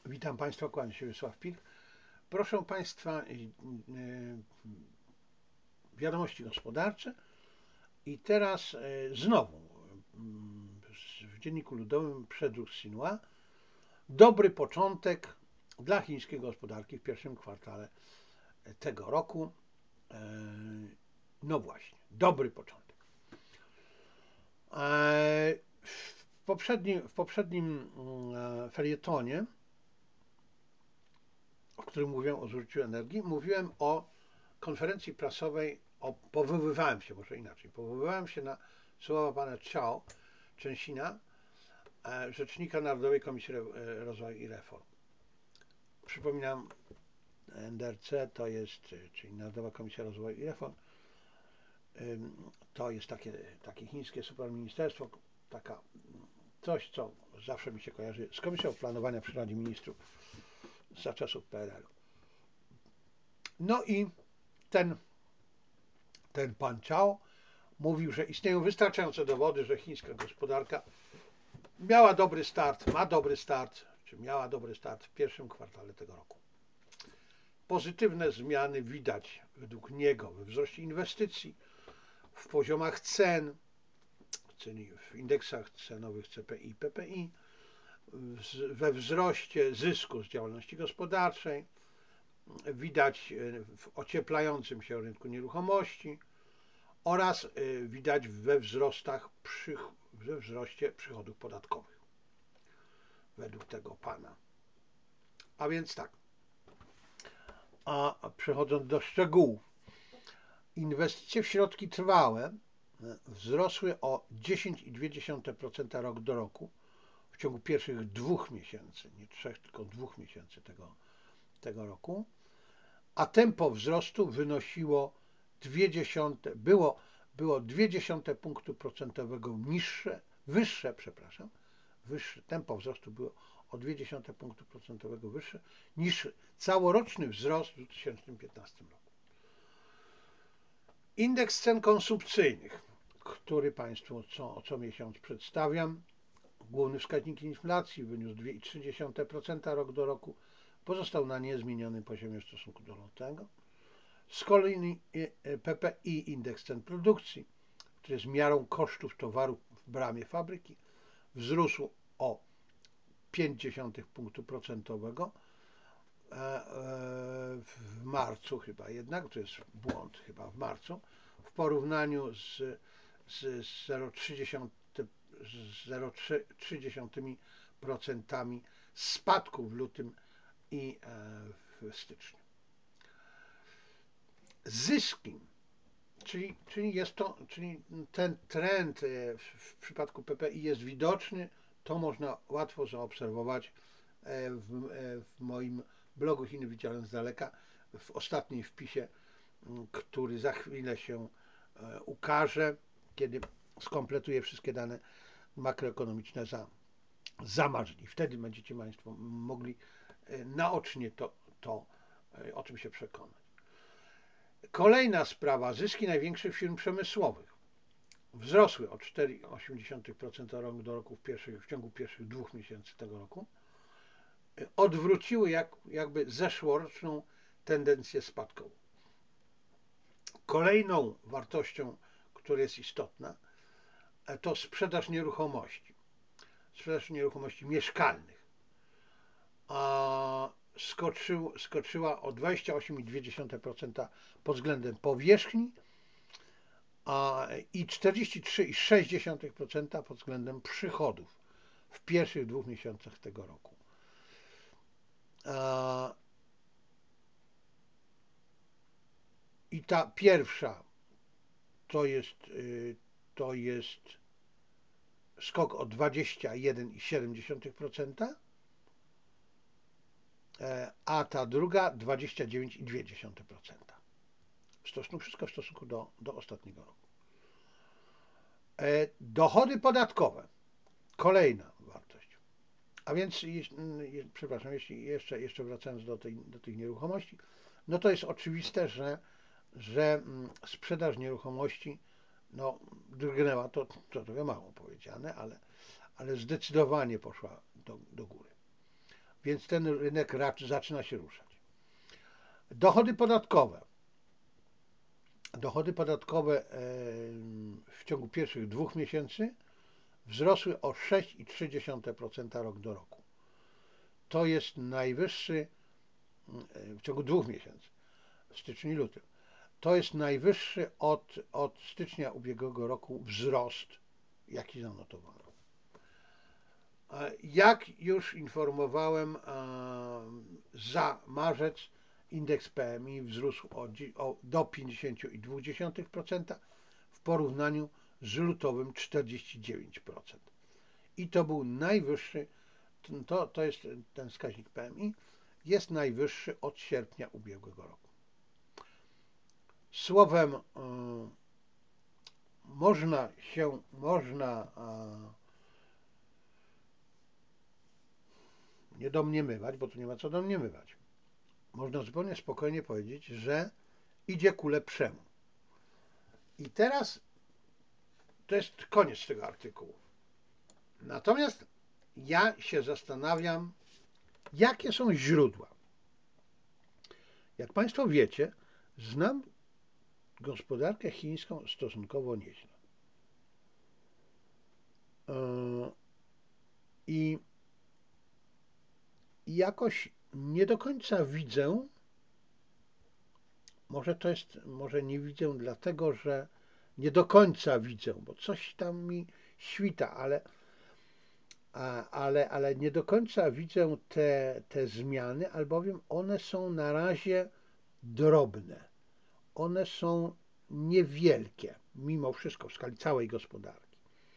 Witam Państwa, kłaniam się Wiesław Pik. Proszę Państwa, wiadomości gospodarcze i teraz znowu w Dzienniku Ludowym przedruk Xinhua. Dobry początek dla chińskiej gospodarki w pierwszym kwartale tego roku. No właśnie, dobry początek. W poprzednim felietonie, w którym mówiłem o zużyciu energii, mówiłem o konferencji prasowej, powoływałem się na słowa pana Chao Chensina, rzecznika Narodowej Komisji Rozwoju i Reform. Przypominam, NDRC to jest, czyli Narodowa Komisja Rozwoju i Reform, to jest takie chińskie superministerstwo, coś, co zawsze mi się kojarzy z Komisją Planowania przy Radzie Ministrów za czasów PRL-u. No i ten pan Chao mówił, że istnieją wystarczające dowody, że chińska gospodarka miała dobry start w pierwszym kwartale tego roku. Pozytywne zmiany widać według niego we wzroście inwestycji, w poziomach cen, czyli w indeksach cenowych CPI i PPI, we wzroście zysku z działalności gospodarczej, widać w ocieplającym się rynku nieruchomości oraz widać we wzroście przychodów podatkowych według tego pana. A więc tak, przechodząc do szczegółów, inwestycje w środki trwałe wzrosły o 10,2% rok do roku w ciągu pierwszych 2 miesięcy, nie 3, tylko 2 miesięcy tego roku, a tempo wzrostu wynosiło było 0,2 punktu procentowego wyższe, tempo wzrostu było o 0,2 punktu procentowego wyższe niż całoroczny wzrost w 2015 roku. Indeks cen konsumpcyjnych, który Państwu co miesiąc przedstawiam, główny wskaźnik inflacji wyniósł 2,3% rok do roku, pozostał na niezmienionym poziomie w stosunku do lutego. Z kolei PPI, indeks cen produkcji, który jest miarą kosztów towarów w bramie fabryki, wzrósł o 0,5 punktu procentowego w marcu chyba jednak, to jest błąd chyba w marcu, w porównaniu z 0,3% spadku w lutym i w styczniu. Zyski, czyli ten trend w przypadku PPI jest widoczny, to można łatwo zaobserwować w moim blogu Chiny widziane z daleka, w ostatnim wpisie, który za chwilę się ukaże, kiedy skompletuję wszystkie dane makroekonomiczne za marżni. Wtedy będziecie Państwo mogli naocznie to o czym się przekonać. Kolejna sprawa, zyski największych firm przemysłowych wzrosły o 4,8% rok do roku w ciągu pierwszych 2 miesięcy tego roku. Odwróciły jakby zeszłoroczną tendencję spadkową. Kolejną wartością, która jest istotna, to sprzedaż nieruchomości mieszkalnych. Skoczyła o 28,2% pod względem powierzchni i 43,6% pod względem przychodów w pierwszych 2 miesiącach tego roku. I ta pierwsza to jest skok o 21,7%, a ta druga 29,2%. Wszystko w stosunku do ostatniego roku. Dochody podatkowe, kolejna wartość. A więc, przepraszam, jeśli jeszcze wracając do tych nieruchomości, no to jest oczywiste, że sprzedaż nieruchomości drgnęła, to trochę mało powiedziane, ale zdecydowanie poszła do góry. więc ten rynek zaczyna się ruszać. Dochody podatkowe. Dochody podatkowe w ciągu pierwszych 2 miesięcy wzrosły o 6,3% rok do roku. To jest najwyższy w ciągu 2 miesięcy, w styczniu i lutym. To jest najwyższy od stycznia ubiegłego roku wzrost, jaki zanotowano. Jak już informowałem, za marzec indeks PMI wzrósł do 50,2% w porównaniu z lutowym 49%. I to był najwyższy, to jest ten wskaźnik PMI, jest najwyższy od sierpnia ubiegłego roku. Słowem, można nie domniemywać, bo tu nie ma co domniemywać. Można zupełnie spokojnie powiedzieć, że idzie ku lepszemu. I teraz to jest koniec tego artykułu. Natomiast ja się zastanawiam, jakie są źródła. Jak Państwo wiecie, znam gospodarkę chińską stosunkowo nieźle. I jakoś nie do końca widzę, może nie widzę dlatego, że nie do końca widzę, bo coś tam mi świta, ale nie do końca widzę te zmiany, albowiem one są na razie drobne. One są niewielkie, mimo wszystko, w skali całej gospodarki.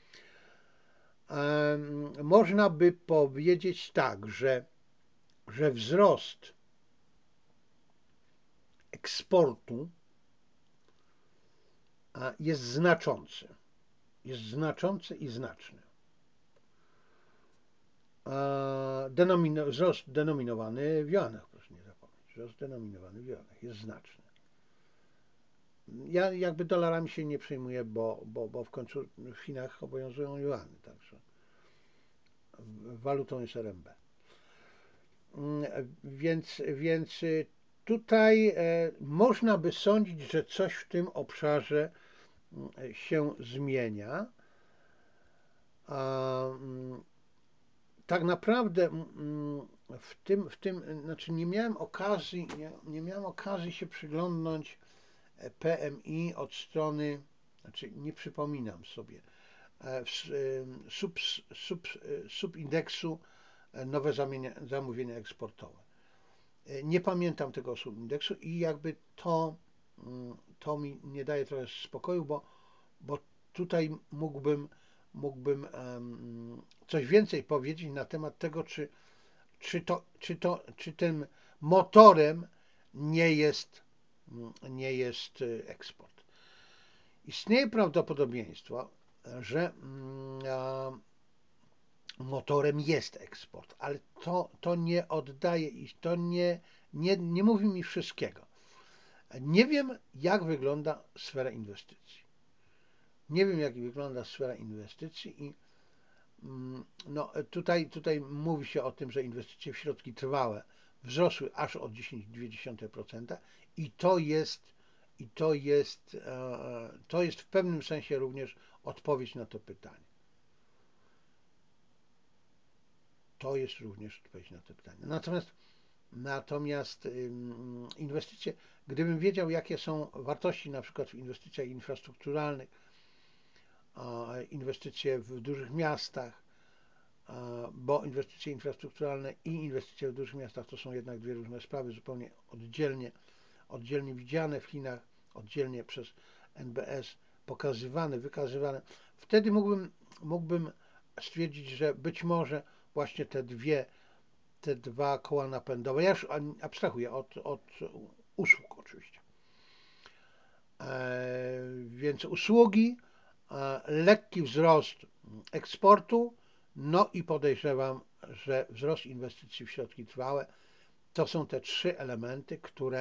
Można by powiedzieć tak, że wzrost eksportu jest znaczący. Jest znaczący i znaczny. Wzrost denominowany w juanach, proszę nie zapomnieć. Wzrost denominowany w juanach jest znaczny. Ja jakby dolarami się nie przejmuję, bo w końcu w Chinach obowiązują juany, także walutą jest RMB. Więc tutaj można by sądzić, że coś w tym obszarze się zmienia. Tak naprawdę znaczy nie miałem okazji się przyglądnąć PMI od strony, znaczy nie przypominam sobie, subindeksu nowe zamówienia eksportowe. Nie pamiętam tego subindeksu i jakby to mi nie daje trochę spokoju, bo tutaj mógłbym coś więcej powiedzieć na temat tego, czy tym motorem nie jest eksport. Istnieje prawdopodobieństwo, że motorem jest eksport, ale to nie oddaje i to nie mówi mi wszystkiego. Nie wiem, jak wygląda sfera inwestycji. Nie wiem, jak wygląda sfera inwestycji i no, tutaj mówi się o tym, że inwestycje w środki trwałe wzrosły aż o 10,2% i to jest w pewnym sensie również odpowiedź na to pytanie. To jest również odpowiedź na to pytanie. Natomiast inwestycje, gdybym wiedział, jakie są wartości na przykład w inwestycjach infrastrukturalnych, inwestycje w dużych miastach, bo inwestycje infrastrukturalne i inwestycje w dużych miastach to są jednak dwie różne sprawy, zupełnie oddzielnie widziane w Chinach, oddzielnie przez NBS pokazywane, wykazywane. Wtedy mógłbym stwierdzić, że być może właśnie te dwa koła napędowe, ja już abstrahuję od usług oczywiście, więc usługi, lekki wzrost eksportu, no i podejrzewam, że wzrost inwestycji w środki trwałe to są te trzy elementy,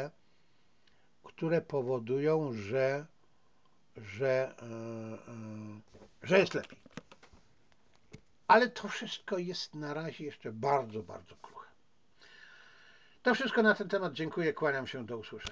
które powodują, że jest lepiej. Ale to wszystko jest na razie jeszcze bardzo, bardzo kruche. To wszystko na ten temat. Dziękuję, kłaniam się, do usłyszenia.